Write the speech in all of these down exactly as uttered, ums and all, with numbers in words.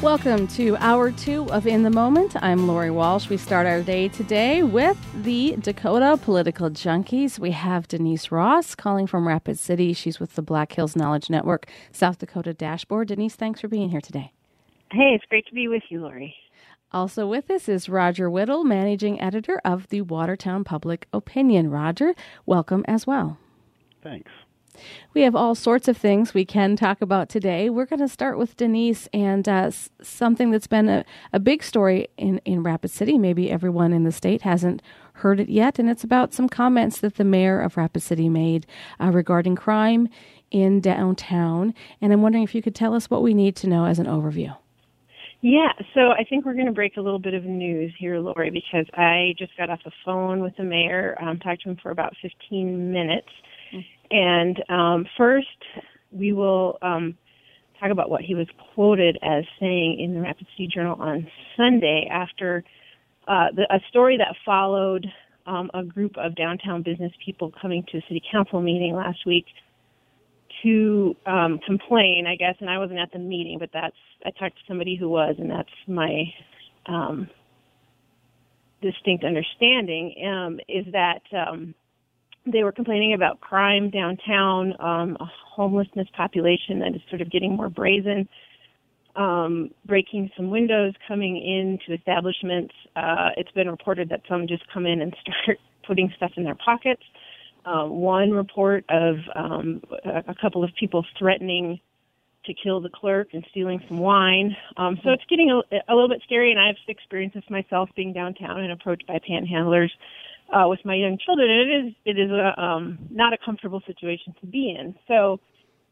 Welcome to Hour two of In the Moment. I'm Lori Walsh. We start our day today with the Dakota Political Junkies. We have Denise Ross calling from Rapid City. She's with the Black Hills Knowledge Network South Dakota Dashboard. Denise, thanks for being here today. Hey, it's great to be with you, Lori. Also with us is Roger Whittle, Managing Editor of the Watertown Public Opinion. Roger, welcome as well. Thanks. We have all sorts of things we can talk about today. We're going to start with Denise and uh, s- something that's been a, a big story in, in Rapid City. Maybe everyone in the state hasn't heard it yet, and it's about some comments that the mayor of Rapid City made uh, regarding crime in downtown. And I'm wondering if you could tell us what we need to know as an overview. Yeah, so I think we're going to break a little bit of news here, Lori, because I just got off the phone with the mayor, um, talked to him for about fifteen minutes. Mm-hmm. And um, first, we will um, talk about what he was quoted as saying in the Rapid City Journal on Sunday after uh, the, a story that followed um, a group of downtown business people coming to a city council meeting last week to um, complain, I guess, and I wasn't at the meeting, but that's, I talked to somebody who was, and that's my um, distinct understanding, um, is that um, they were complaining about crime downtown, um, a homelessness population that is sort of getting more brazen, um, breaking some windows, coming into establishments. Uh, it's been reported that some just come in and start putting stuff in their pockets. Uh, one report of um, a couple of people threatening to kill the clerk and stealing some wine. Um, so it's getting a, a little bit scary, and I've experienced this myself being downtown and approached by panhandlers uh, with my young children. And it is it is a, um, not a comfortable situation to be in. So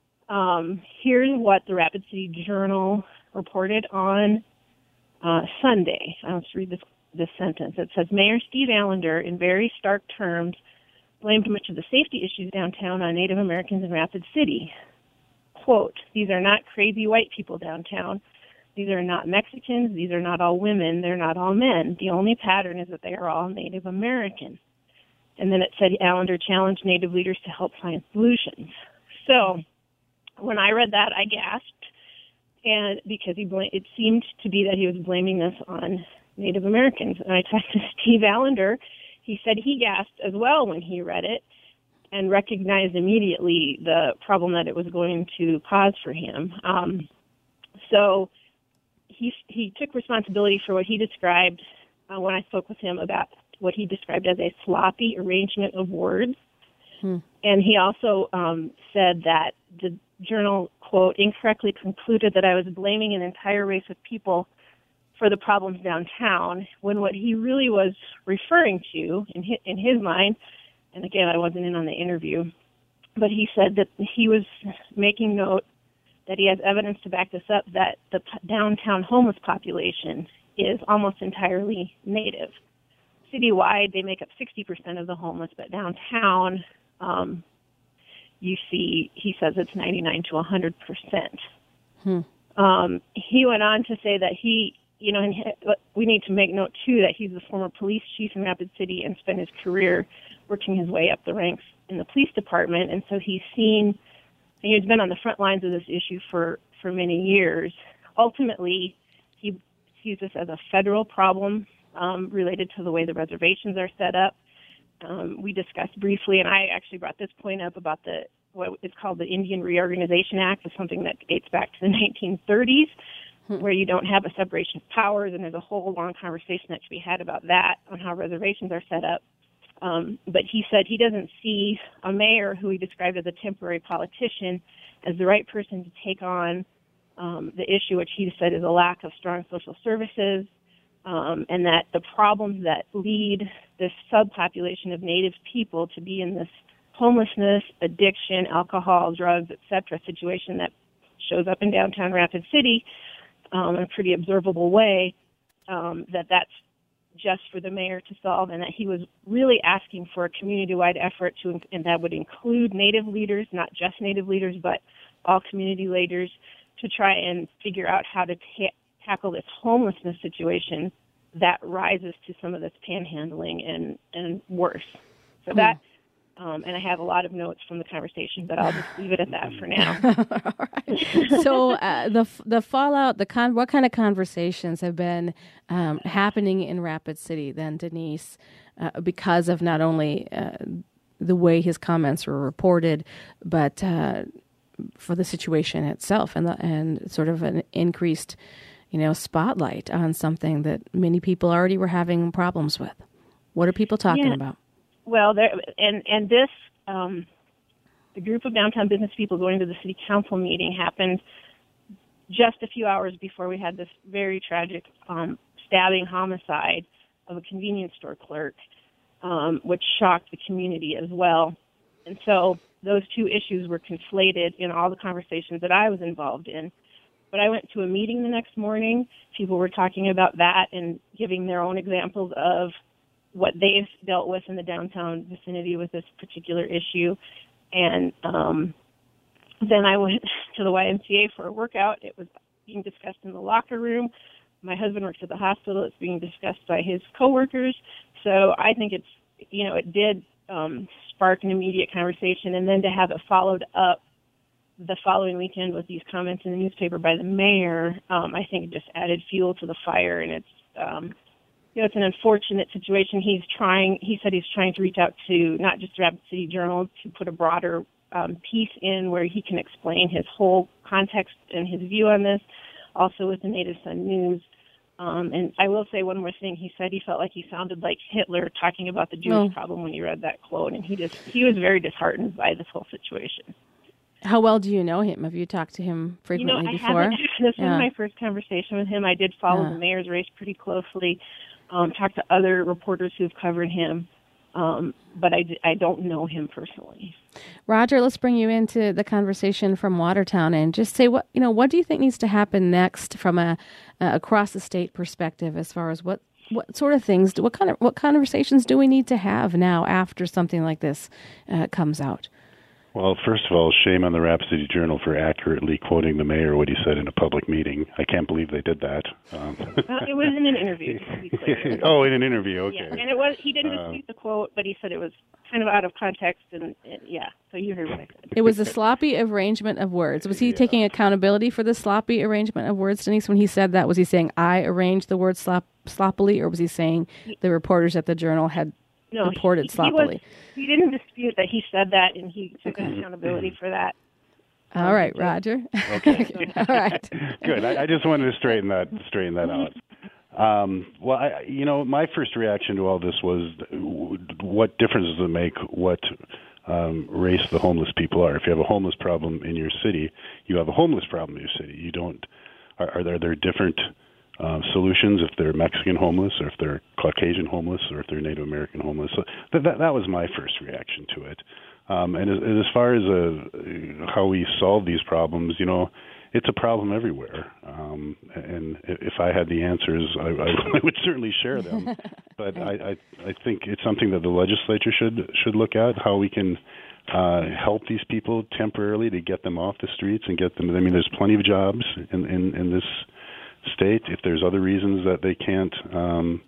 um, here's what the Rapid City Journal reported on uh, Sunday. I'll just read this, this sentence. It says, Mayor Steve Allender, in very stark terms, blamed much of the safety issues downtown on Native Americans in Rapid City. Quote, these are not crazy white people downtown. These are not Mexicans. These are not all women. They're not all men. The only pattern is that they are all Native American. And then it said Allender challenged Native leaders to help find solutions. So when I read that, I gasped, and because he bl- it seemed to be that he was blaming this on Native Americans. And I talked to Steve Allender. He said he gasped as well when he read it and recognized immediately the problem that it was going to cause for him. Um, so he he took responsibility for what he described uh, when I spoke with him about what he described as a sloppy arrangement of words. Hmm. And he also um, said that the journal, quote, incorrectly concluded that I was blaming an entire race of people for the problems downtown, when what he really was referring to in his, in his mind, and again, I wasn't in on the interview, but he said that he was making note that he has evidence to back this up, that the downtown homeless population is almost entirely Native. Citywide, they make up sixty percent of the homeless, but downtown, um, you see, he says it's ninety-nine to one hundred percent. Hmm. Um, he went on to say that he, you know, and we need to make note, too, that he's the former police chief in Rapid City and spent his career working his way up the ranks in the police department. And so he's seen, and he's been on the front lines of this issue for, for many years. Ultimately, he sees this as a federal problem um, related to the way the reservations are set up. Um, we discussed briefly, and I actually brought this point up about the what is called the Indian Reorganization Act, is something that dates back to the nineteen thirties. Where you don't have a separation of powers, and there's a whole long conversation that should be had about that, on how reservations are set up. Um, but he said he doesn't see a mayor who he described as a temporary politician as the right person to take on um, the issue, which he said is a lack of strong social services, um, and that the problems that lead this subpopulation of Native people to be in this homelessness, addiction, alcohol, drugs, et cetera situation that shows up in downtown Rapid City Um, in a pretty observable way, um, that that's just for the mayor to solve, and that he was really asking for a community-wide effort to, and that would include Native leaders, not just Native leaders, but all community leaders, to try and figure out how to ta- tackle this homelessness situation that rises to some of this panhandling and, and worse. So mm. that Um, and I have a lot of notes from the conversation, but I'll just leave it at that for now. Right. So uh, the the fallout, the con- what kind of conversations have been um, happening in Rapid City then, Denise, uh, because of not only uh, the way his comments were reported, but uh, for the situation itself and the, and sort of an increased, you know, spotlight on something that many people already were having problems with. What are people talking yeah. about? Well, there and and this um, the group of downtown business people going to the city council meeting happened just a few hours before we had this very tragic um, stabbing homicide of a convenience store clerk, um, which shocked the community as well. And so those two issues were conflated in all the conversations that I was involved in. But I went to a meeting the next morning. People were talking about that and giving their own examples of what they've dealt with in the downtown vicinity with this particular issue. And um, then I went to the Y M C A for a workout. It was being discussed in the locker room. My husband works at the hospital. It's being discussed by his coworkers. So I think it's, you know, it did um, spark an immediate conversation. And then to have it followed up the following weekend with these comments in the newspaper by the mayor, um, I think it just added fuel to the fire. And it's, um, you know, it's an unfortunate situation. He's trying, he said he's trying to reach out to not just the Rapid City Journal to put a broader um, piece in where he can explain his whole context and his view on this, also with the Native Son News. Um, and I will say one more thing. He said he felt like he sounded like Hitler talking about the Jewish oh. problem when he read that quote, and he just he was very disheartened by this whole situation. How well do you know him? Have you talked to him frequently you know, I before? Haven't. This yeah. was my first conversation with him. I did follow yeah. the mayor's race pretty closely, um, talked to other reporters who've covered him, um, but I, I don't know him personally. Roger, let's bring you into the conversation from Watertown and just say what you know. What do you think needs to happen next from a uh, across the state perspective, as far as what, what sort of things, what kind of what conversations do we need to have now after something like this uh, comes out? Well, first of all, shame on the Rapid City Journal for accurately quoting the mayor what he said in a public meeting. I can't believe they did that. Um, well, it was in an interview, to be clear. Oh, in an interview, okay. Yeah, and it was he didn't dispute uh, the quote, but he said it was kind of out of context, and, and yeah, so you heard what I said. It was a sloppy arrangement of words. Was he yeah. taking accountability for the sloppy arrangement of words, Denise, when he said that? Was he saying, I arranged the word slop- sloppily, or was he saying the reporters at the Journal had No, reported he, sloppily. He, was, he didn't dispute that he said that, and he took accountability for that. All um, right, Roger. Okay. All right. Good. I, I just wanted to straighten that straighten that out. Um, well, I, you know, my first reaction to all this was, what difference does it make what um, race the homeless people are? If you have a homeless problem in your city, you have a homeless problem in your city. You don't. Are, are there, are there different Uh, solutions if they're Mexican homeless, or if they're Caucasian homeless, or if they're Native American homeless? So that that, that was my first reaction to it. Um, and as, as far as uh, how we solve these problems, you know, it's a problem everywhere. Um, and if I had the answers, I, I, I would certainly share them. But I, I, I think it's something that the legislature should should look at, how we can uh, help these people temporarily to get them off the streets and get them. I mean, there's plenty of jobs in in, in this state. If there's other reasons that they can't, um,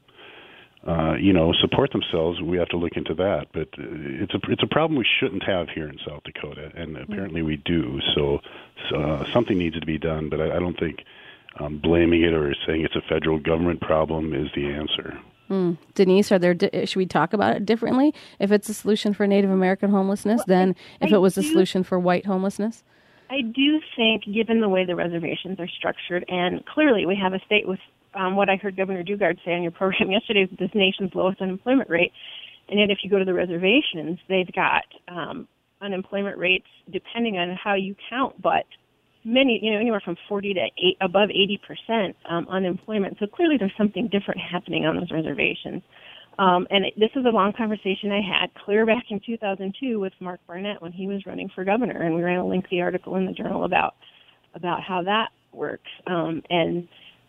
uh, you know, support themselves, we have to look into that. But it's a it's a problem we shouldn't have here in South Dakota, and apparently we do. So, so uh, something needs to be done. But I, I don't think um, blaming it or saying it's a federal government problem is the answer. Mm. Denise, are there? Di- should we talk about it differently? If it's a solution for Native American homelessness, well, than I, if it was I a do. solution for white homelessness? I do think, given the way the reservations are structured, and clearly we have a state with um, what I heard Governor Dugard say on your program yesterday, this nation's lowest unemployment rate, and yet if you go to the reservations, they've got um, unemployment rates, depending on how you count, but many, you know, anywhere from forty to eight, above eighty percent um, unemployment. So clearly there's something different happening on those reservations. Um, and it, this is a long conversation I had clear back in two thousand two with Mark Barnett when he was running for governor, and we ran a lengthy article in the Journal about about how that works. Um, and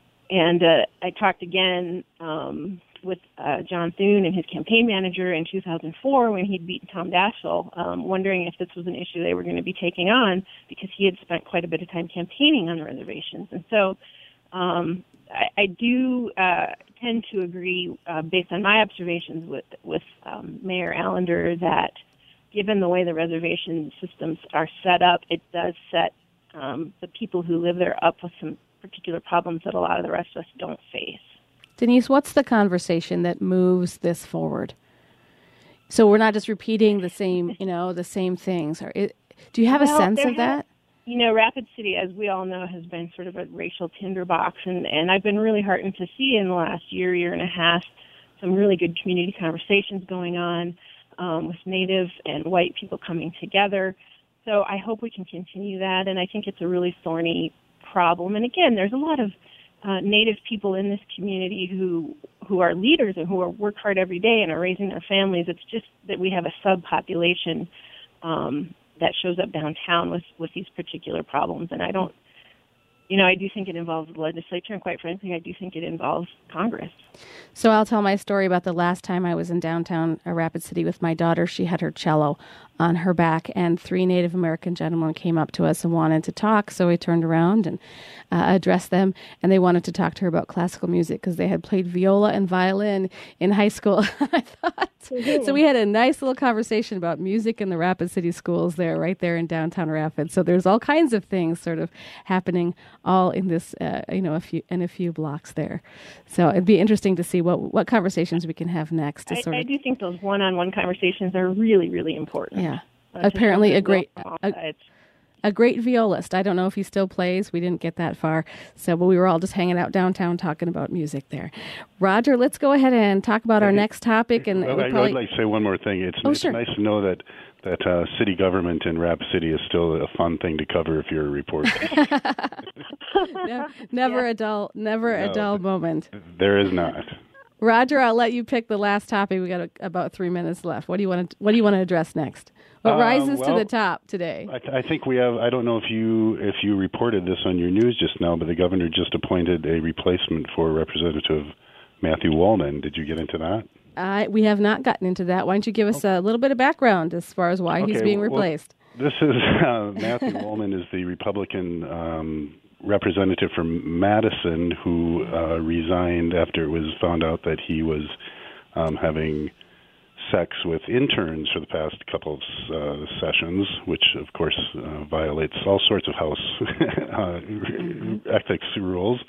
and uh, I talked again um, with uh, John Thune and his campaign manager in two thousand four when he'd beaten Tom Daschle, um, wondering if this was an issue they were going to be taking on, because he had spent quite a bit of time campaigning on the reservations. And so um, I, I do uh, tend to agree, uh, based on my observations with with um, Mayor Allender, that given the way the reservation systems are set up, it does set um, the people who live there up with some particular problems that a lot of the rest of us don't face. Denise, what's the conversation that moves this forward? So we're not just repeating the same, you know, the same things. Or it, do you have well, a sense of has, that? You know, Rapid City, as we all know, has been sort of a racial tinderbox, and, and I've been really heartened to see in the last year, year and a half, some really good community conversations going on um, with Native and white people coming together. So I hope we can continue that, and I think it's a really thorny problem. And again, there's a lot of uh, Native people in this community who who are leaders and who are work hard every day and are raising their families. It's just that we have a subpopulation um, that shows up downtown with, with these particular problems. And I don't, you know, I do think it involves the legislature, and quite frankly, I do think it involves Congress. So I'll tell my story about the last time I was in downtown uh, Rapid City with my daughter. She had her cello on her back, and three Native American gentlemen came up to us and wanted to talk. So we turned around and uh, addressed them, and they wanted to talk to her about classical music because they had played viola and violin in high school. I thought. Mm-hmm. So we had a nice little conversation about music in the Rapid City schools there, right there in downtown Rapid. So there's all kinds of things sort of happening all in this, uh, you know, a few in a few blocks there. So it'd be interesting to see what what conversations we can have next. To I, sort I of, do think those one-on-one conversations are really, really important. Yeah, uh, apparently a great a, a great violist. I don't know if he still plays. We didn't get that far, so but we were all just hanging out downtown talking about music there. Roger, let's go ahead and talk about our next topic. And well, we I, probably... I'd like to say one more thing. It's, oh, it's sure. nice to know that that uh, city government in Rapid City is still a fun thing to cover if you're a reporter. no, never yeah. a dull, never no, a dull moment. There is not. Roger, I'll let you pick the last topic. We got a, about three minutes left. What do you want to What do you want to address next? What uh, rises well, to the top today? I, th- I think we have. I don't know if you if you reported this on your news just now, but the governor just appointed a replacement for Representative Matthew Wallman. Did you get into that? Uh, we have not gotten into that. Why don't you give us a little bit of background as far as why okay, he's being well, replaced? This is uh, Matthew Wallman is the Republican um, representative from Madison who uh, resigned after it was found out that he was um, having sex with interns for the past couple of uh, sessions, which of course uh, violates all sorts of House uh, mm-hmm. ethics rules.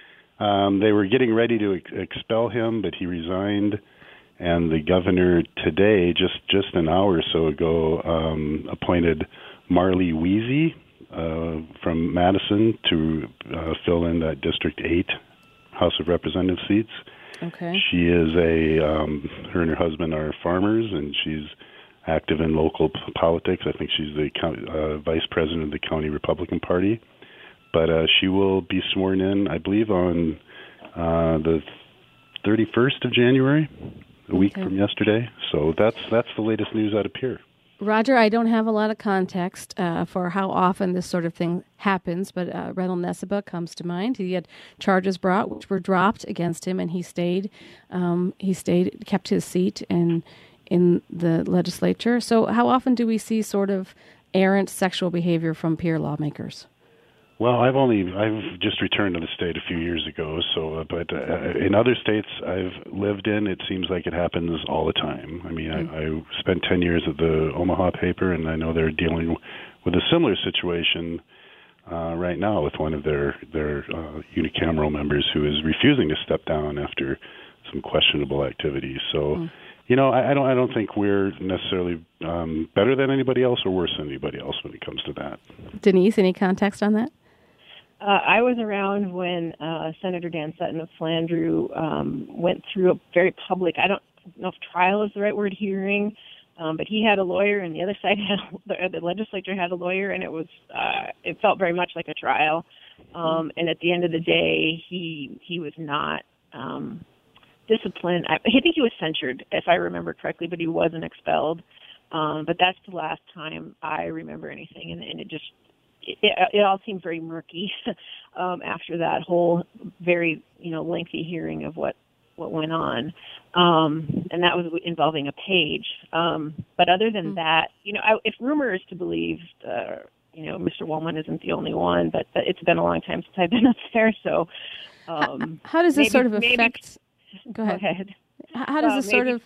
Um, they were getting ready to ex- expel him, but he resigned. And the governor today, just, just an hour or so ago, um, appointed Marley Weezy uh, from Madison to uh, fill in that District eight House of Representatives seats. Okay. She is a, um, her and her husband are farmers, and she's active in local p- politics. I think she's the county, uh, vice president of the county Republican Party. But uh, she will be sworn in, I believe, on uh, the thirty-first of January. A week okay. from yesterday. So that's that's the latest news out of Pierre. Roger, I don't have a lot of context uh, for how often this sort of thing happens, but uh, Reynold Nessebar comes to mind. He had charges brought, which were dropped against him, and he stayed. Um, he stayed, kept his seat in in the legislature. So, how often do we see sort of errant sexual behavior from Pierre lawmakers? Well, I've only I've just returned to the state a few years ago. So, uh, but uh, in other states I've lived in, it seems like it happens all the time. I mean, mm-hmm. I, I spent ten years at the Omaha paper, and I know they're dealing with a similar situation uh, right now with one of their their uh, unicameral members who is refusing to step down after some questionable activities. So. Mm-hmm. You know, I, I don't. I don't think we're necessarily um, better than anybody else or worse than anybody else when it comes to that. Denise, any context on that? Uh, I was around when uh, Senator Dan Sutton of Flandreau um, went through a very public, I don't know if trial is the right word, hearing, um, but he had a lawyer and the other side had, the, the legislature had a lawyer, and it was, uh, it felt very much like a trial. Um, and at the end of the day, he he was not um, disciplined. I, I think he was censured, if I remember correctly, but he wasn't expelled. Um, but that's the last time I remember anything, and, and it just, It, it all seemed very murky um, after that whole very, you know, lengthy hearing of what, what went on. Um, and that was involving a page. Um, but other than mm-hmm. that, you know, I, if rumor is to believe, uh, you know, Mister Wallman isn't the only one, but it's been a long time since I've been up there. So um, how, how does this maybe, sort of maybe, affect... Go ahead. Go ahead. How does uh, this maybe, sort of...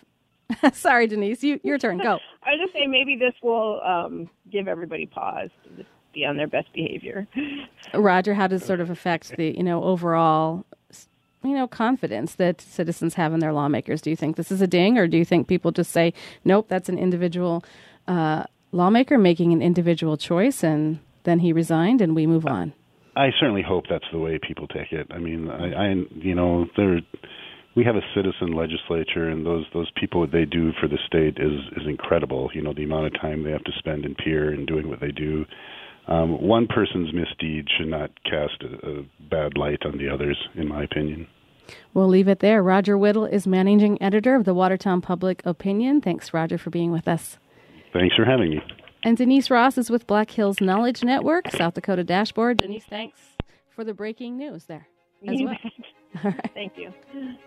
Sorry, Denise, you, your turn. Go. I was just saying maybe this will um, give everybody pause to just be on their best behavior. Roger, how does it sort of affect the, you know, overall, you know, confidence that citizens have in their lawmakers? Do you think this is a ding, or do you think people just say, nope, that's an individual uh, lawmaker making an individual choice, and then he resigned and we move on? I certainly hope that's the way people take it. I mean, I, I you know, there, we have a citizen legislature, and those those people, what they do for the state is is incredible. You know, the amount of time they have to spend in Pierre and doing what they do. Um, one person's misdeed should not cast a, a bad light on the others, in my opinion. We'll leave it there. Roger Whittle is managing editor of the Watertown Public Opinion. Thanks, Roger, for being with us. Thanks for having me. And Denise Ross is with Black Hills Knowledge Network, South Dakota Dashboard. Denise, thanks for the breaking news there as You well. bet. All right. Thank you.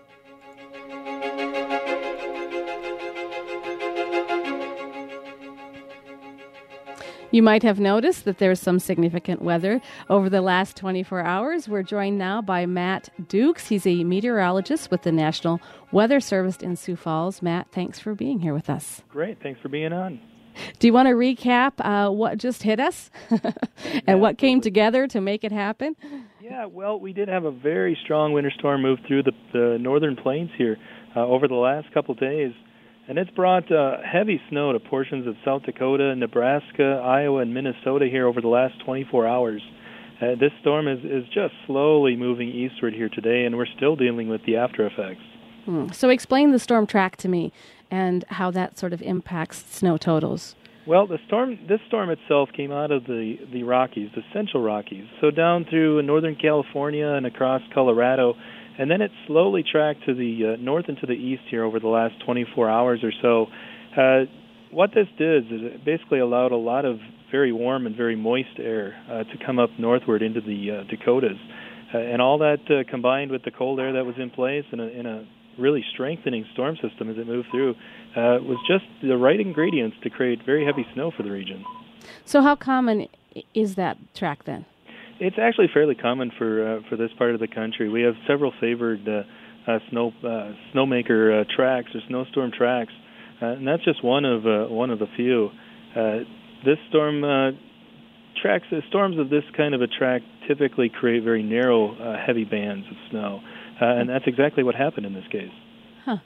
You might have noticed that there's some significant weather over the last twenty-four hours. We're joined now by Matt Dukes. He's a meteorologist with the National Weather Service in Sioux Falls. Matt, thanks for being here with us. Great. Thanks for being on. Do you want to recap uh, what just hit us and Yeah, what came absolutely. together to make it happen? Yeah, well, we did have a very strong winter storm move through the, the northern plains here uh, over the last couple days, and it's brought uh, heavy snow to portions of South Dakota, Nebraska, Iowa, and Minnesota here over the last twenty-four hours. Uh, this storm is, is just slowly moving eastward here today, and we're still dealing with the after effects. Hmm. So explain the storm track to me and how that sort of impacts snow totals. Well, the storm, this storm itself came out of the, the Rockies, the Central Rockies, so down through northern California and across Colorado, and then it slowly tracked to the uh, north and to the east here over the last twenty-four hours or so. Uh, what this did is it basically allowed a lot of very warm and very moist air uh, to come up northward into the uh, Dakotas, uh, and all that uh, combined with the cold air that was in place in a, in a really strengthening storm system as it moved through uh, was just the right ingredients to create very heavy snow for the region. So how common is that track then? It's actually fairly common for uh, for this part of the country. We have several favored uh, uh, snow uh, snowmaker uh, tracks or snowstorm tracks, uh, and that's just one of uh, one of the few. Uh, this storm uh, tracks uh, storms of this kind of a track typically create very narrow, uh, heavy bands of snow. Uh, and that's exactly what happened in this case. Huh.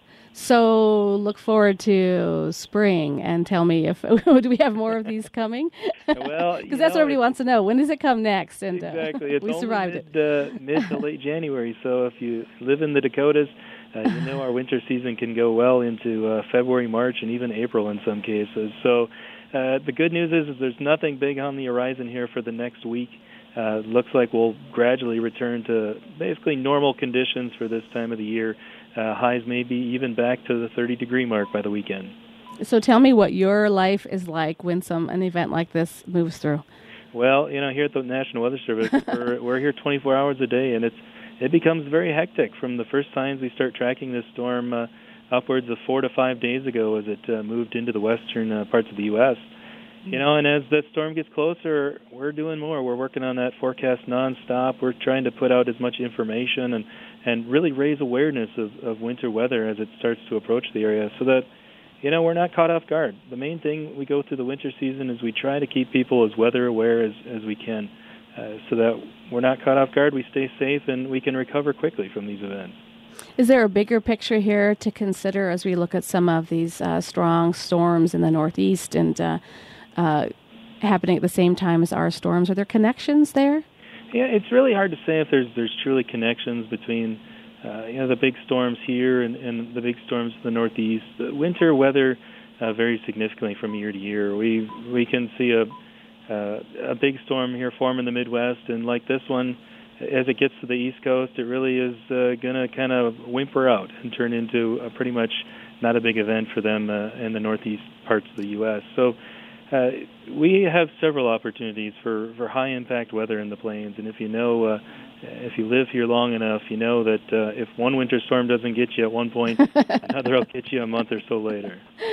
So look forward to spring and tell me if do we have more of these coming? Well, because that's what everybody wants to know. When does it come next? And exactly, uh, it's we only survived mid, it. uh, mid to late January. So if you live in the Dakotas, uh, you know our winter season can go well into uh, February, March, and even April in some cases. So uh, the good news is, is there's nothing big on the horizon here for the next week. Uh, looks like we'll gradually return to basically normal conditions for this time of the year. Uh, highs may be even back to the thirty-degree mark by the weekend. So tell me what your life is like when some an event like this moves through. Well, you know, here at the National Weather Service, we're, we're here twenty-four hours a day, and it's it becomes very hectic from the first signs we start tracking this storm uh, upwards of four to five days ago as it uh, moved into the western uh, parts of the U S You know, and as the storm gets closer, we're doing more. We're working on that forecast nonstop. We're trying to put out as much information and, and really raise awareness of, of winter weather as it starts to approach the area so that, you know, we're not caught off guard. The main thing we go through the winter season is we try to keep people as weather aware as, as we can uh, so that we're not caught off guard, we stay safe, and we can recover quickly from these events. Is there a bigger picture here to consider as we look at some of these uh, strong storms in the Northeast and uh, Uh, happening at the same time as our storms? Are there connections there? Yeah, it's really hard to say if there's there's truly connections between uh, you know the big storms here and, and the big storms in the Northeast. The winter weather uh, varies significantly from year to year. We we can see a uh, a big storm here form in the Midwest, and like this one, as it gets to the East Coast, it really is uh, going to kind of whimper out and turn into a pretty much not a big event for them uh, in the Northeast parts of the U S So. Uh, we have several opportunities for, for high-impact weather in the plains, and if you know, uh, if you live here long enough, you know that uh, if one winter storm doesn't get you at one point, another will get you a month or so later.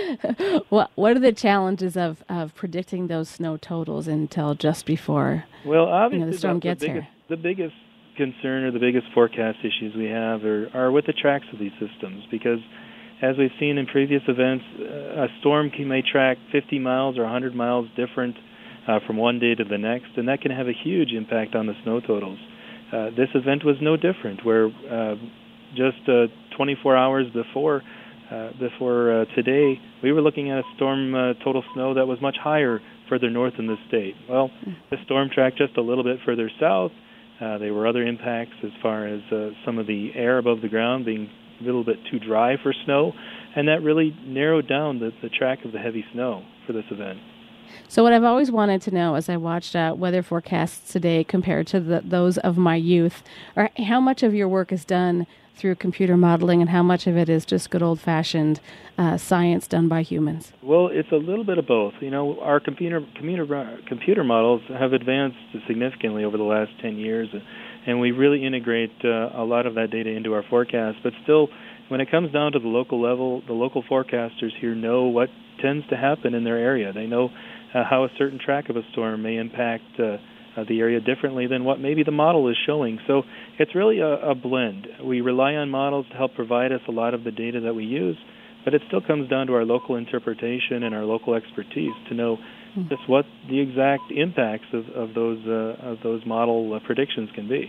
What What are the challenges of, of predicting those snow totals until just before well, obviously, you know, the storm the, gets the biggest, here? The biggest concern or the biggest forecast issues we have are, are with the tracks of these systems, because as we've seen in previous events, uh, a storm can, may track fifty miles or one hundred miles different uh, from one day to the next, and that can have a huge impact on the snow totals. Uh, this event was no different, where uh, just uh, twenty-four hours before uh, before uh, today, we were looking at a storm uh, total snow that was much higher further north in the state. Well, the storm tracked just a little bit further south. Uh, there were other impacts as far as uh, some of the air above the ground being a little bit too dry for snow, and that really narrowed down the, the track of the heavy snow for this event. So what I've always wanted to know as I watched uh, weather forecasts today compared to the, those of my youth, are how much of your work is done through computer modeling and how much of it is just good old-fashioned uh, science done by humans? Well, it's a little bit of both. You know, our computer computer computer models have advanced significantly over the last ten years, and we really integrate uh, a lot of that data into our forecast. But still, when it comes down to the local level, the local forecasters here know what tends to happen in their area. They know uh, how a certain track of a storm may impact uh, uh, the area differently than what maybe the model is showing. So it's really a, a blend. We rely on models to help provide us a lot of the data that we use, but it still comes down to our local interpretation and our local expertise to know mm. just what the exact impacts of, of those uh, of those model uh, predictions can be.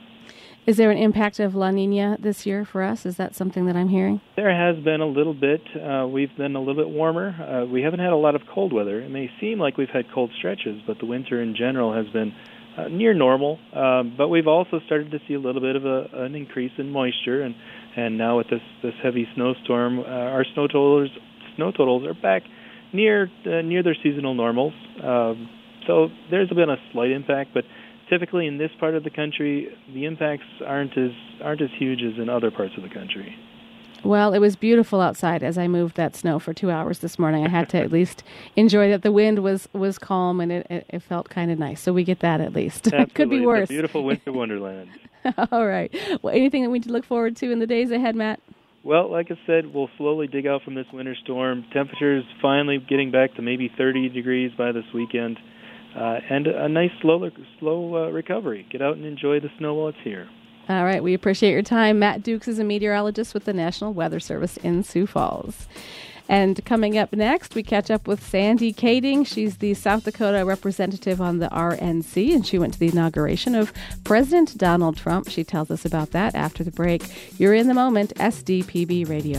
Is there an impact of La Nina this year for us? Is that something that I'm hearing? There has been a little bit. Uh, we've been a little bit warmer. Uh, we haven't had a lot of cold weather. It may seem like we've had cold stretches, but the winter in general has been uh, near normal. Um, but we've also started to see a little bit of a, an increase in moisture, and, and now with this, this heavy snowstorm, uh, our snow totals snow totals are back near uh, near their seasonal normals. Um, so there's been a slight impact, but typically in this part of the country, the impacts aren't as aren't as huge as in other parts of the country. Well, it was beautiful outside as I moved that snow for two hours this morning. I had to at least enjoy that the wind was, was calm and it, it, it felt kind of nice. So we get that at least. Absolutely. It could be worse. It's a beautiful winter wonderland. All right. Well, anything that we need to look forward to in the days ahead, Matt? Well, like I said, we'll slowly dig out from this winter storm. Temperatures finally getting back to maybe thirty degrees by this weekend. Uh, and a nice slow, slow uh, recovery. Get out and enjoy the snow while it's here. All right. We appreciate your time. Matt Dukes is a meteorologist with the National Weather Service in Sioux Falls. And coming up next, we catch up with Sandy Kading. She's the South Dakota representative on the R N C, and she went to the inauguration of President Donald Trump. She tells us about that after the break. You're in the moment, S D P B Radio.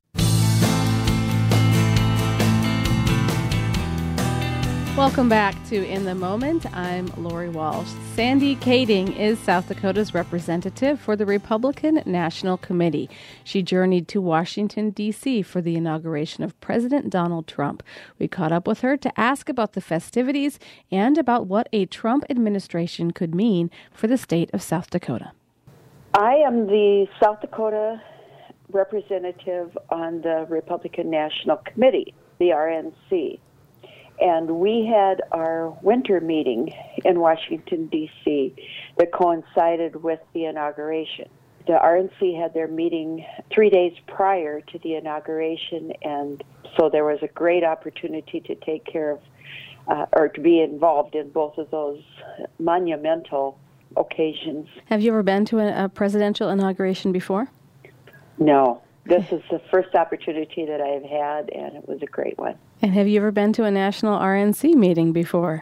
Welcome back to In the Moment. I'm Lori Walsh. Sandy Kading is South Dakota's representative for the Republican National Committee. She journeyed to Washington, D C for the inauguration of President Donald Trump. We caught up with her to ask about the festivities and about what a Trump administration could mean for the state of South Dakota. I am the South Dakota representative on the Republican National Committee, the R N C. And we had our winter meeting in Washington, D C that coincided with the inauguration. The R N C had their meeting three days prior to the inauguration, and so there was a great opportunity to take care of, uh, or to be involved in both of those monumental occasions. Have you ever been to a, a presidential inauguration before? No. This is the first opportunity that I've had, and it was a great one. And have you ever been to a national R N C meeting before?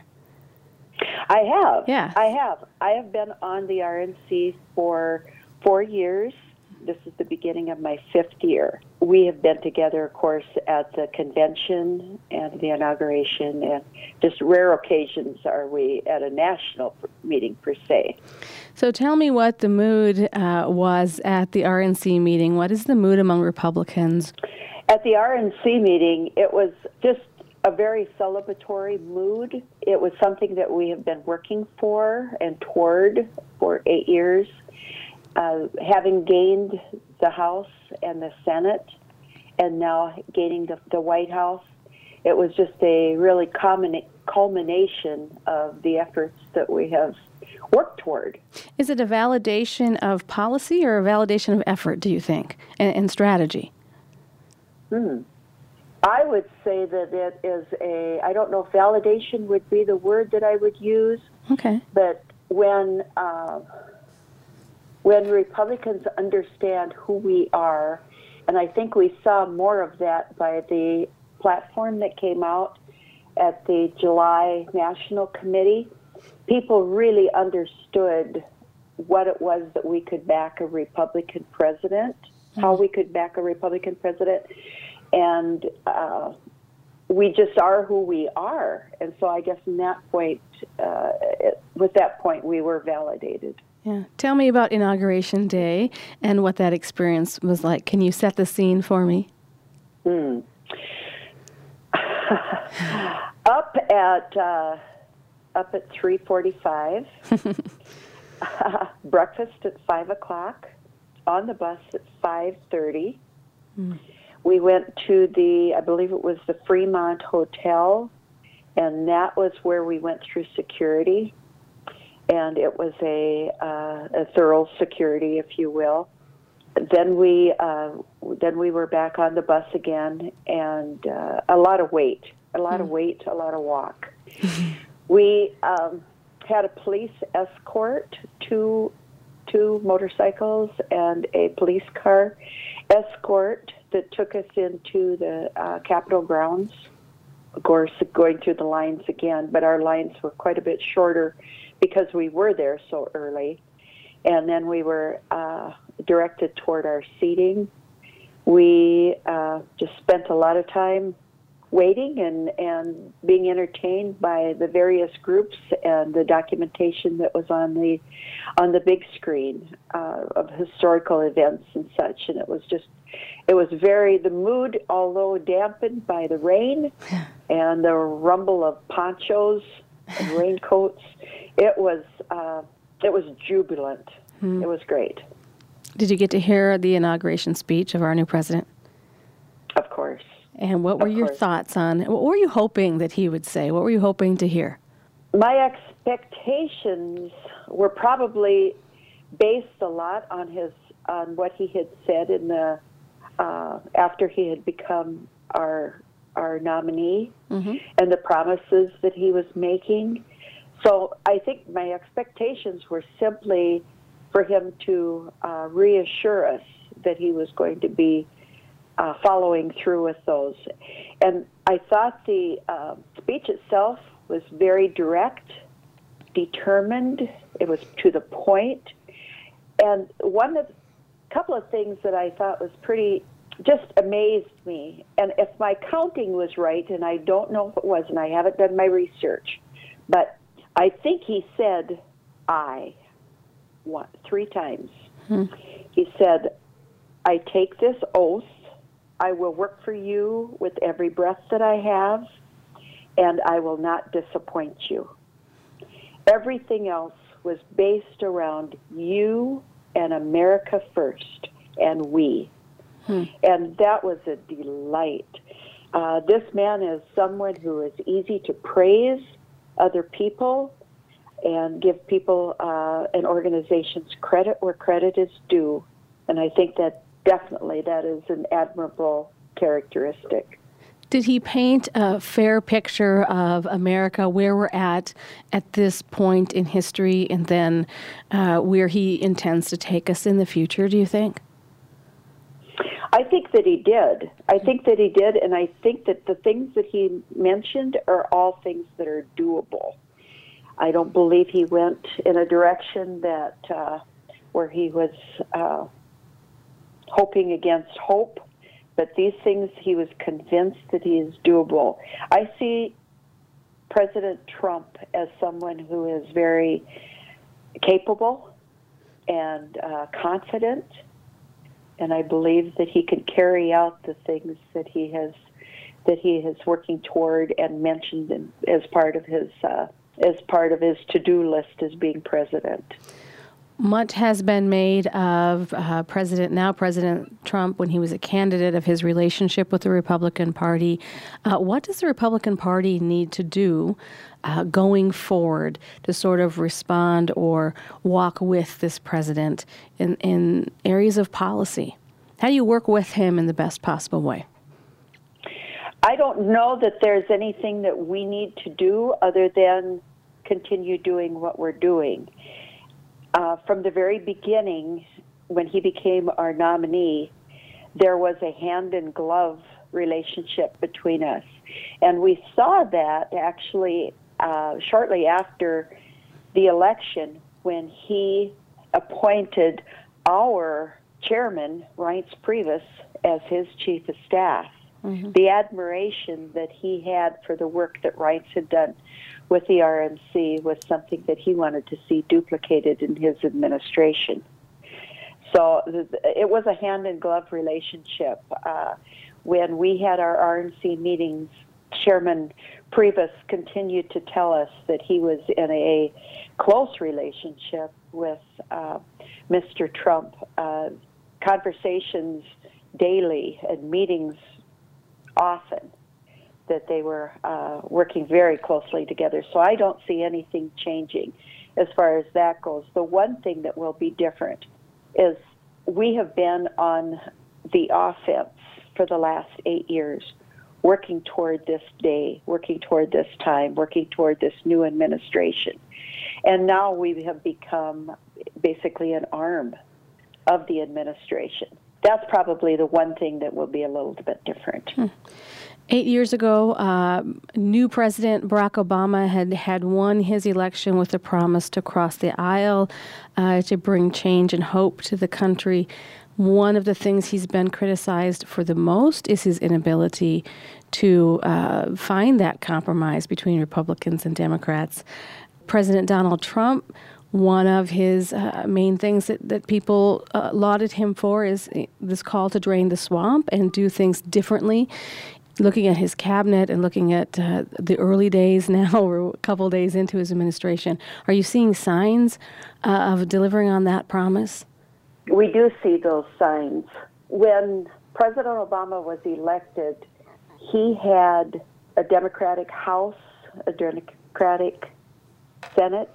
I have. Yeah. I have. I have been on the R N C for four years. This is the beginning of my fifth year. We have been together, of course, at the convention and the inauguration, and just rare occasions are we at a national meeting per se. So tell me what the mood uh, was at the R N C meeting. What is the mood among Republicans? At the R N C meeting, it was just a very celebratory mood. It was something that we have been working for and toward for eight years. Uh, having gained the House and the Senate, and now gaining the, the White House, it was just a really common culmination of the efforts that we have worked toward. Is it a validation of policy or a validation of effort, do you think, and, and strategy? Hmm. I would say that it is a, I don't know if validation would be the word that I would use, okay. but when uh, when Republicans understand who we are and I think we saw more of that by the platform that came out at the July National Committee. People really understood what it was that we could back a Republican president, mm-hmm. how we could back a Republican president, and uh, we just are who we are. And so I guess in that point, uh, it, with that point, we were validated. Yeah. Tell me about Inauguration Day and what that experience was like. Can you set the scene for me? Mm. up at uh, up at three forty-five, uh, breakfast at five o'clock, on the bus at five thirty. Mm. We went to the, I believe it was the Fremont Hotel, and that was where we went through security. And it was a, uh, a thorough security, if you will. Then we uh, then we were back on the bus again, and uh, a lot of wait, a lot mm. of wait, a lot of walk. We um, had a police escort, two two motorcycles and a police car escort that took us into the uh, Capitol grounds. Of course, going through the lines again, but our lines were quite a bit shorter because we were there so early. And then we were uh, directed toward our seating. We uh, just spent a lot of time waiting and, and being entertained by the various groups and the documentation that was on the on the big screen uh, of historical events and such. And it was just, it was very, the mood, although dampened by the rain and the rumble of ponchos and raincoats, it was uh, it was jubilant. Hmm. It was great. Did you get to hear the inauguration speech of our new president? Of course. And what were of your course. thoughts on, what were you hoping that he would say? What were you hoping to hear? My expectations were probably based a lot on his, on what he had said in the, uh, after he had become our, our nominee, mm-hmm. and the promises that he was making. So I think my expectations were simply for him to uh, reassure us that he was going to be uh, following through with those. And I thought the uh, speech itself was very direct, determined. It was to the point. And one of, a couple of things that I thought was pretty, just amazed me. And if my counting was right, and I don't know if it was, and I haven't done my research, but I think he said I one, three times. Hmm. He said, I take this oath, I will work for you with every breath that I have, and I will not disappoint you. Everything else was based around you and America first, and we. Hmm. And that was a delight. Uh, this man is someone who is easy to praise other people and give people uh, and organizations credit where credit is due. And I think that definitely that is an admirable characteristic. Did he paint a fair picture of America, where we're at at this point in history, and then uh, where he intends to take us in the future, do you think? I think that he did. I think that he did, and I think that the things that he mentioned are all things that are doable. I don't believe he went in a direction that uh, where he was uh, hoping against hope, but these things he was convinced that he is doable. I see President Trump as someone who is very capable and uh, confident, and I believe that he can carry out the things that he has that he is working toward and mentioned in, as part of his uh, as part of his to-do list as being president. Much has been made of uh, President, now President Trump, when he was a candidate, of his relationship with the Republican Party. Uh, what does the Republican Party need to do uh, going forward to sort of respond or walk with this president in, in areas of policy? How do you work with him in the best possible way? I don't know that there's anything that we need to do other than continue doing what we're doing. Uh, from the very beginning, when he became our nominee, there was a hand-in-glove relationship between us. And we saw that actually uh, shortly after the election when he appointed our chairman, Reince Priebus, as his chief of staff. Mm-hmm. The admiration that he had for the work that Reince had done with the R N C was something that he wanted to see duplicated in his administration. So it was a hand-in-glove relationship. Uh, when we had our R N C meetings, Chairman Priebus continued to tell us that he was in a close relationship with uh, Mister Trump. Uh, conversations daily and meetings often, that they were uh, working very closely together. So I don't see anything changing as far as that goes. The one thing that will be different is we have been on the offense for the last eight years, working toward this day, working toward this time, working toward this new administration. And now we have become basically an arm of the administration. That's probably the one thing that will be a little bit different. Hmm. Eight years ago, uh, new President Barack Obama had, had won his election with a promise to cross the aisle, uh, to bring change and hope to the country. One of the things he's been criticized for the most is his inability to uh, find that compromise between Republicans and Democrats. President Donald Trump, one of his uh, main things that, that people uh, lauded him for is this call to drain the swamp and do things differently. Looking at his cabinet and looking at uh, the early days now, we're a couple days into his administration, are you seeing signs uh, of delivering on that promise? We do see those signs. When President Obama was elected, he had a Democratic House, a Democratic Senate.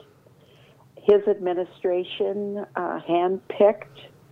His administration uh, handpicked,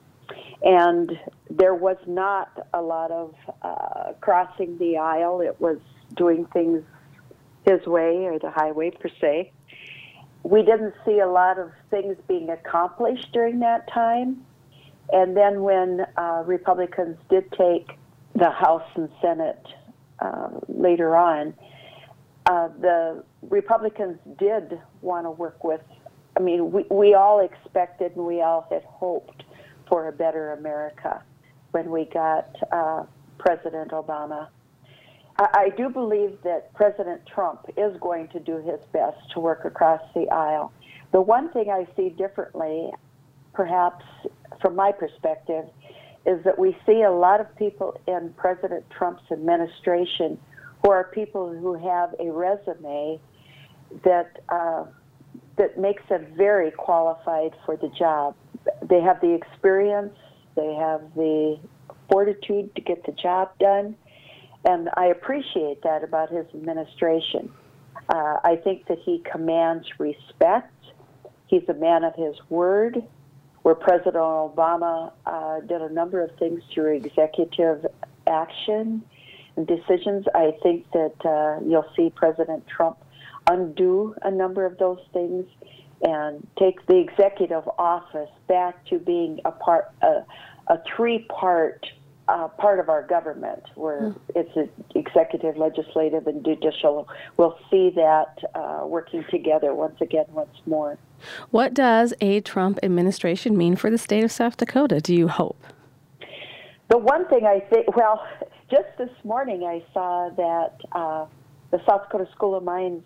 and there was not a lot of uh, crossing the aisle. It was doing things his way, or the highway per se. We didn't see a lot of things being accomplished during that time. And then when uh, Republicans did take the House and Senate uh, later on, uh, the Republicans did want to work with, I mean, we, we all expected and we all had hoped for a better America when we got uh, President Obama. I, I do believe that President Trump is going to do his best to work across the aisle. The one thing I see differently, perhaps from my perspective, is that we see a lot of people in President Trump's administration who are people who have a resume that uh, that makes them very qualified for the job. They have the experience, they have the fortitude to get the job done, and I appreciate that about his administration. Uh, I think that he commands respect. He's a man of his word. Where President Obama uh, did a number of things through executive action and decisions, I think that uh, you'll see President Trump undo a number of those things and take the executive office back to being a part, a, a three-part uh, part of our government, where mm. it's an executive, legislative, and judicial. We'll see that uh, working together once again, once more. What does a Trump administration mean for the state of South Dakota, do you hope? The one thing I think, well, just this morning I saw that uh, the South Dakota School of Mines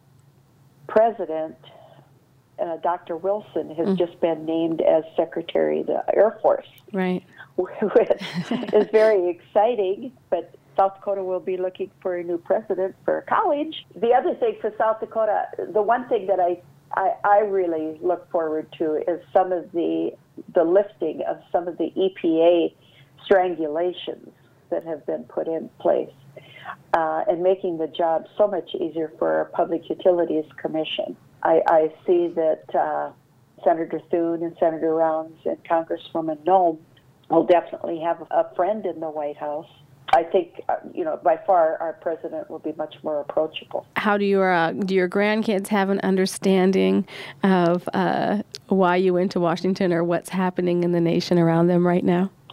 president, uh, Doctor Wilson, has mm. just been named as Secretary of the Air Force. Right. Which is very exciting, but South Dakota will be looking for a new president for college. The other thing for South Dakota, the one thing that I I, I really look forward to is some of the the lifting of some of the E P A strangulations that have been put in place, uh, and making the job so much easier for our Public Utilities Commission. I, I see that uh, Senator Thune and Senator Rounds and Congresswoman Noem will definitely have a friend in the White House. I think, uh, you know, by far our president will be much more approachable. How do your uh, do your grandkids have an understanding of uh, why you went to Washington or what's happening in the nation around them right now?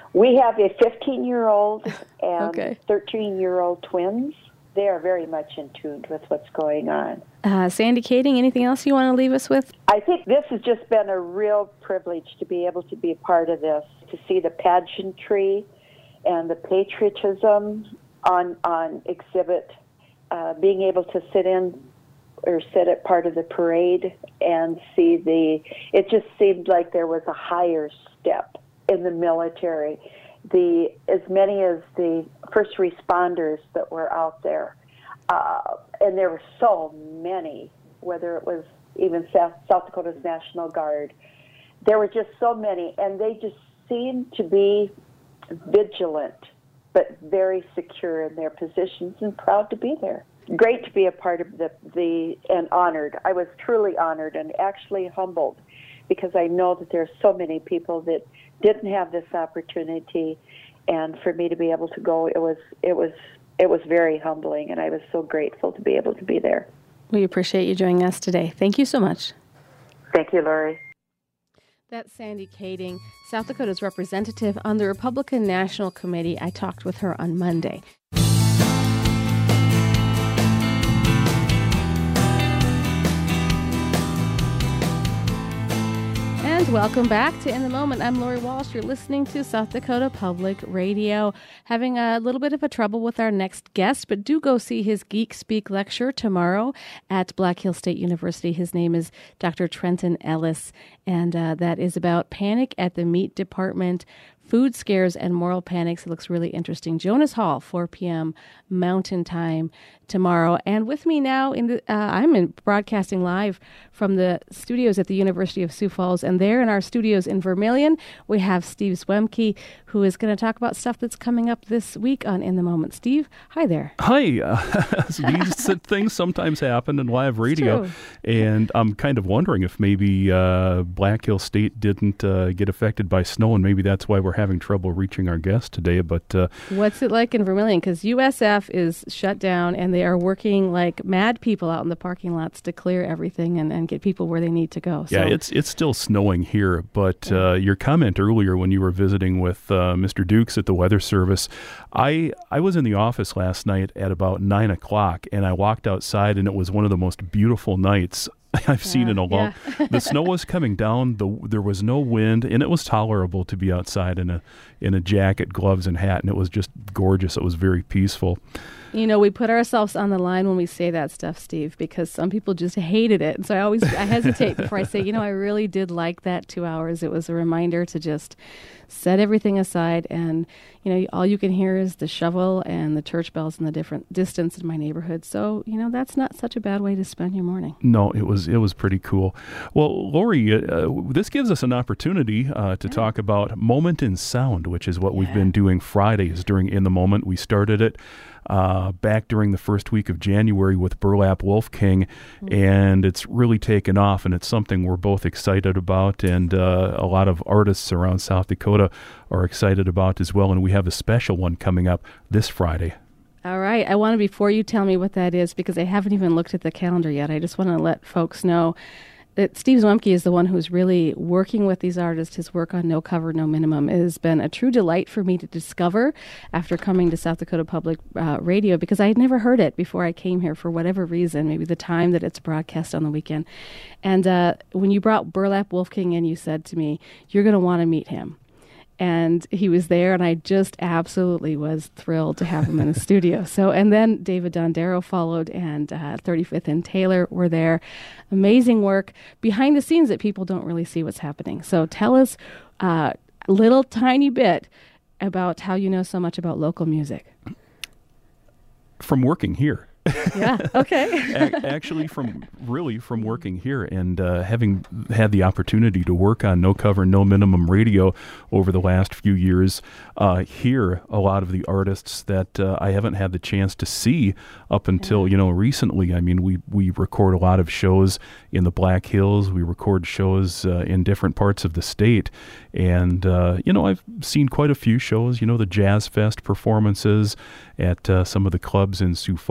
We have a fifteen-year-old and Okay. thirteen-year-old twins. They are very much in tune with what's going on. Uh, Sandy Kading, anything else you want to leave us with? I think this has just been a real privilege to be able to be a part of this, to see the pageantry and the patriotism on on exhibit, uh, being able to sit in or sit at part of the parade and see the, it just seemed like there was a higher step in the military. The as many as the first responders that were out there, uh, and there were so many, whether it was even South, South Dakota's National Guard, there were just so many, and they just seemed to be vigilant, but very secure in their positions and proud to be there. Great to be a part of the, the and honored. I was truly honored and actually humbled, because I know that there's so many people that didn't have this opportunity, and for me to be able to go, it was it was it was very humbling, and I was so grateful to be able to be there. We appreciate you joining us today. Thank you so much. Thank you, Lori. That's Sandy Kading, South Dakota's representative on the Republican National Committee. I talked with her on Monday. And welcome back to In the Moment. I'm Lori Walsh. You're listening to South Dakota Public Radio. Having a little bit of a trouble with our next guest, but do go see his Geek Speak lecture tomorrow at Black Hills State University. His name is Doctor Trenton Ellis, and uh, that is about panic at the meat department, food scares, and moral panics. It looks really interesting. Jonas Hall, four p.m. Mountain Time tomorrow. And with me now, in the uh, I'm in broadcasting live from the studios at the University of Sioux Falls, and there in our studios in Vermilion, we have Steve Zwemke, who is going to talk about stuff that's coming up this week on In the Moment. Steve, hi there. Hi. Uh, these things sometimes happen in live radio, and I'm kind of wondering if maybe uh, Black Hills State didn't uh, get affected by snow, and maybe that's why we're having trouble reaching our guest today. But uh, what's it like in Vermilion? Because U S F is shut down, and they are working like mad people out in the parking lots to clear everything and, and get people where they need to go. So. Yeah, it's it's still snowing here. But uh, your comment earlier when you were visiting with uh, Mister Dukes at the Weather Service, I I was in the office last night at about nine o'clock, and I walked outside, and it was one of the most beautiful nights I've seen uh, in a long. Yeah. The snow was coming down. The there was no wind, and it was tolerable to be outside in a in a jacket, gloves, and hat, and it was just gorgeous. It was very peaceful. You know, we put ourselves on the line when we say that stuff, Steve, because some people just hated it. And so I always I hesitate before I say, you know, I really did like that two hours. It was a reminder to just set everything aside. And, you know, all you can hear is the shovel and the church bells in the different distance in my neighborhood. So, you know, that's not such a bad way to spend your morning. No, it was it was pretty cool. Well, Lori, uh, this gives us an opportunity uh, to yeah. talk about Moment in Sound, which is what yeah. we've been doing Fridays during In the Moment. We started it Uh, back during the first week of January with Burlap Wolf King, mm-hmm. and it's really taken off, and it's something we're both excited about, and uh, a lot of artists around South Dakota are excited about as well, and we have a special one coming up this Friday. All right. I want to, before you tell me what that is, because I haven't even looked at the calendar yet, I just want to let folks know that Steve Zwemke is the one who's really working with these artists. His work on No Cover, No Minimum has been a true delight for me to discover after coming to South Dakota Public uh, Radio, because I had never heard it before I came here for whatever reason, maybe the time that it's broadcast on the weekend. And uh, when you brought Burlap Wolf King in, you said to me, you're going to want to meet him. And he was there, and I just absolutely was thrilled to have him in the studio. So, and then David Dondero followed, and uh, thirty-fifth and Taylor were there. Amazing work behind the scenes that people don't really see what's happening. So tell us uh, a little tiny bit about how you know so much about local music. From working here. Yeah, okay. Actually, from really from working here and uh, having had the opportunity to work on No Cover, No Minimum Radio over the last few years, uh, hear a lot of the artists that uh, I haven't had the chance to see up until, yeah. you know, recently. I mean, we, we record a lot of shows in the Black Hills. We record shows uh, in different parts of the state. And, uh, you know, I've seen quite a few shows, you know, the Jazz Fest performances at uh, some of the clubs in Sioux Falls.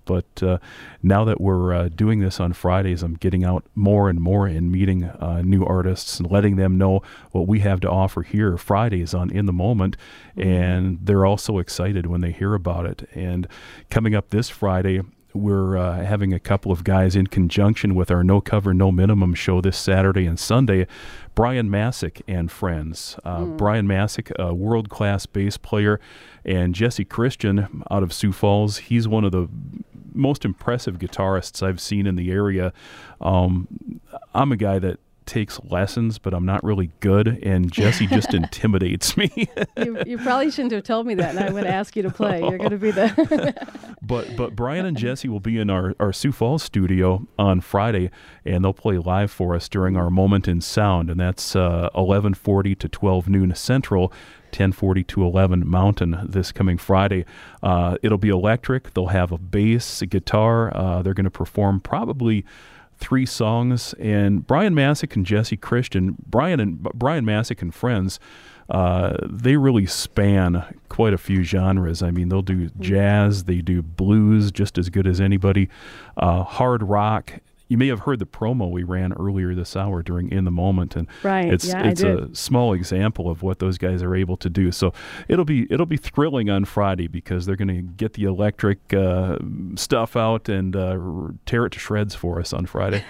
But uh, now that we're uh, doing this on Fridays, I'm getting out more and more and meeting uh, new artists and letting them know what we have to offer here Fridays on In the Moment. Mm-hmm. And they're also excited when they hear about it. And coming up this Friday, we're uh, having a couple of guys in conjunction with our No Cover, No Minimum show this Saturday and Sunday. Brian Masick and friends. Uh, mm. Brian Masick, a world-class bass player, and Jesse Christian out of Sioux Falls. He's one of the most impressive guitarists I've seen in the area. Um, I'm a guy that takes lessons, but I'm not really good, and Jesse just intimidates me. you, you probably shouldn't have told me that, and I would ask you to play. You're going to be the... but but Brian and Jesse will be in our, our Sioux Falls studio on Friday, and they'll play live for us during our Moment in Sound, and that's uh, eleven forty to twelve noon Central, ten forty to eleven Mountain this coming Friday. Uh, it'll be electric. They'll have a bass, a guitar. Uh, they're going to perform probably three songs, and Brian Masick and Jesse Christian, Brian and Brian Masick and friends, uh, they really span quite a few genres. I mean, they'll do jazz, they do blues just as good as anybody, uh, hard rock. You may have heard the promo we ran earlier this hour during In the Moment, and right. it's yeah, it's a small example of what those guys are able to do. So it'll be it'll be thrilling on Friday because they're going to get the electric uh, stuff out and uh, tear it to shreds for us on Friday.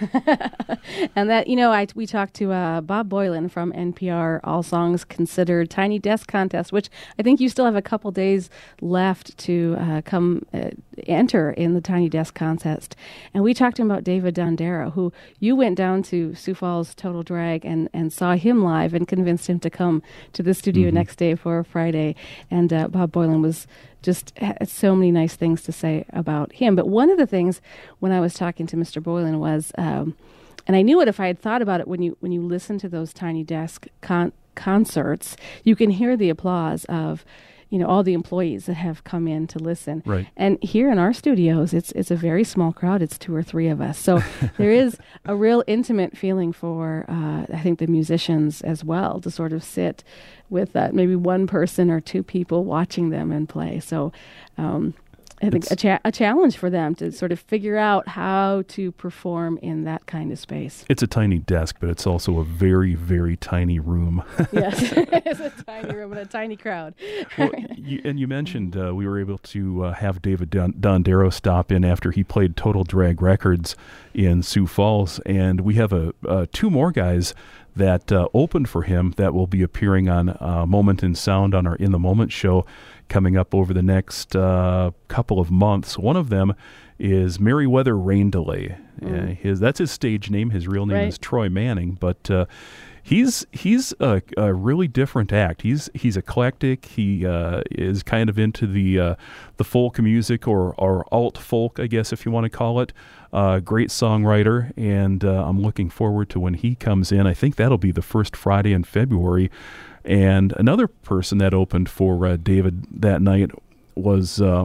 And that, you know, I we talked to uh, Bob Boylan from N P R All Songs Considered Tiny Desk Contest, which I think you still have a couple days left to uh, come uh, enter in the Tiny Desk Contest. And we talked to him about David Dondero, who you went down to Sioux Falls Total Drag and, and saw him live and convinced him to come to the studio mm-hmm. next day for Friday. And uh, Bob Boylan was just had so many nice things to say about him. But one of the things when I was talking to Mister Boylan was, um, and I knew it if I had thought about it, when you when you listen to those Tiny Desk con- concerts, you can hear the applause of, you know, all the employees that have come in to listen. Right. And here in our studios, it's it's a very small crowd. It's two or three of us. So there is a real intimate feeling for, uh, I think, the musicians as well, to sort of sit with uh, maybe one person or two people watching them and play. So um, I think a, cha- a challenge for them to sort of figure out how to perform in that kind of space. It's a tiny desk, but it's also a very, very tiny room. Yes, it's a tiny room and a tiny crowd. Well, you, and you mentioned uh, we were able to uh, have David Don- Dondero stop in after he played Total Drag Records in Sioux Falls, and we have a uh, two more guys that uh, opened for him that will be appearing on uh, Moment in Sound on our In the Moment show coming up over the next uh, couple of months. One of them is Merriweather Rain Delay. Mm. Uh, his that's his stage name. His real name right. is Troy Manning, but uh, he's he's a, a really different act. He's he's eclectic. He uh, is kind of into the uh, the folk music or or alt folk, I guess, if you want to call it. Uh, great songwriter, and uh, I'm looking forward to when he comes in. I think that'll be the first Friday in February. And another person that opened for uh, David that night was uh,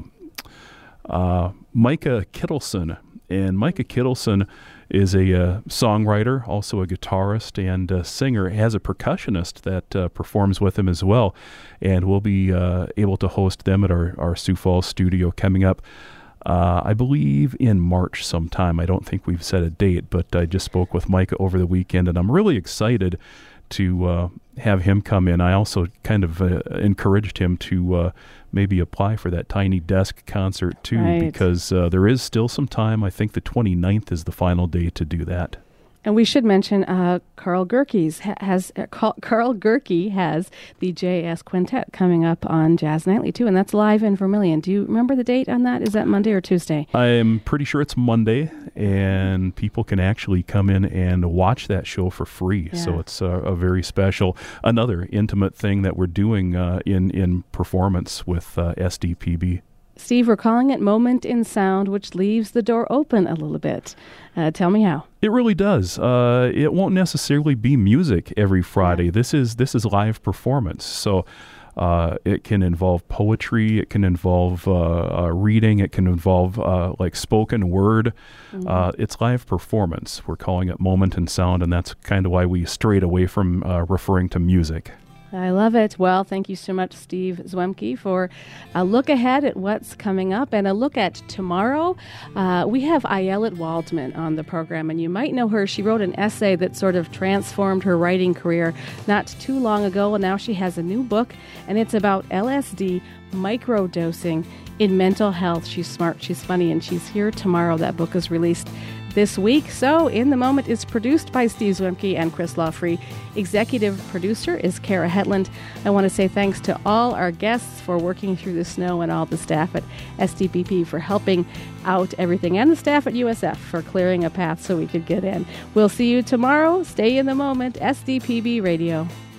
uh, Micah Kittleson. And Micah Kittleson is a uh, songwriter, also a guitarist and a singer. He has a percussionist that uh, performs with him as well. And we'll be uh, able to host them at our, our Sioux Falls studio coming up, uh, I believe, in March sometime. I don't think we've set a date, but I just spoke with Micah over the weekend, and I'm really excited to uh, have him come in. I also kind of uh, encouraged him to uh, maybe apply for that Tiny Desk concert too, right. because uh, there is still some time. I think the twenty-ninth is the final day to do that. And we should mention uh, Carl Gerke's ha- has uh, Carl Gerke has the J S Quintet coming up on Jazz Nightly too, and that's live in Vermilion. Do you remember the date on that? Is that Monday or Tuesday? I'm pretty sure it's Monday, and people can actually come in and watch that show for free. Yeah. So it's a, a very special, another intimate thing that we're doing uh, in in performance with uh, S D P B. Steve, we're calling it Moment in Sound, which leaves the door open a little bit. Uh, tell me how. It really does. Uh, it won't necessarily be music every Friday. Yeah. This is this is live performance. So uh, it can involve poetry. It can involve uh, uh, reading. It can involve uh, like spoken word. Mm-hmm. Uh, it's live performance. We're calling it Moment in Sound, and that's kind of why we strayed away from uh, referring to music. I love it. Well, thank you so much, Steve Zwemke, for a look ahead at what's coming up and a look at tomorrow. Uh, we have Ayelet Waldman on the program, and you might know her. She wrote an essay that sort of transformed her writing career not too long ago, and now she has a new book, and it's about L S D microdosing in mental health. She's smart, she's funny, and she's here tomorrow. That book is released this week. So In the Moment is produced by Steve Zwemke and Chris Lawfree. Executive producer is Kara Hetland. I want to say thanks to all our guests for working through the snow and all the staff at S D P P for helping out everything, and the staff at U S F for clearing a path so we could get in. We'll see you tomorrow. Stay in the moment. S D P B Radio.